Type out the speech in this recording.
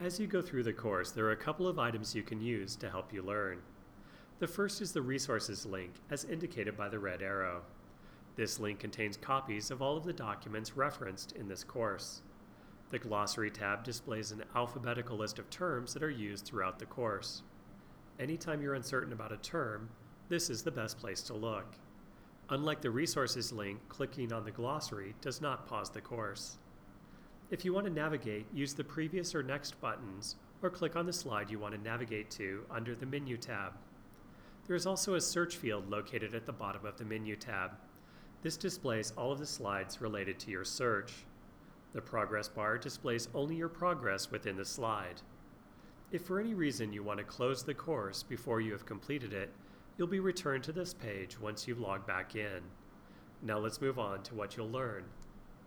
As you go through the course, there are a couple of items you can use to help you learn. The first is the resources link, as indicated by the red arrow. This link contains copies of all of the documents referenced in this course. The glossary tab displays an alphabetical list of terms that are used throughout the course. Anytime you're uncertain about a term, this is the best place to look. Unlike the resources link, clicking on the glossary does not pause the course. If you want to navigate, use the previous or next buttons, or click on the slide you want to navigate to under the menu tab. There is also a search field located at the bottom of the menu tab. This displays all of the slides related to your search. The progress bar displays only your progress within the slide. If for any reason you want to close the course before you have completed it, you'll be returned to this page once you've logged back in. Now let's move on to what you'll learn.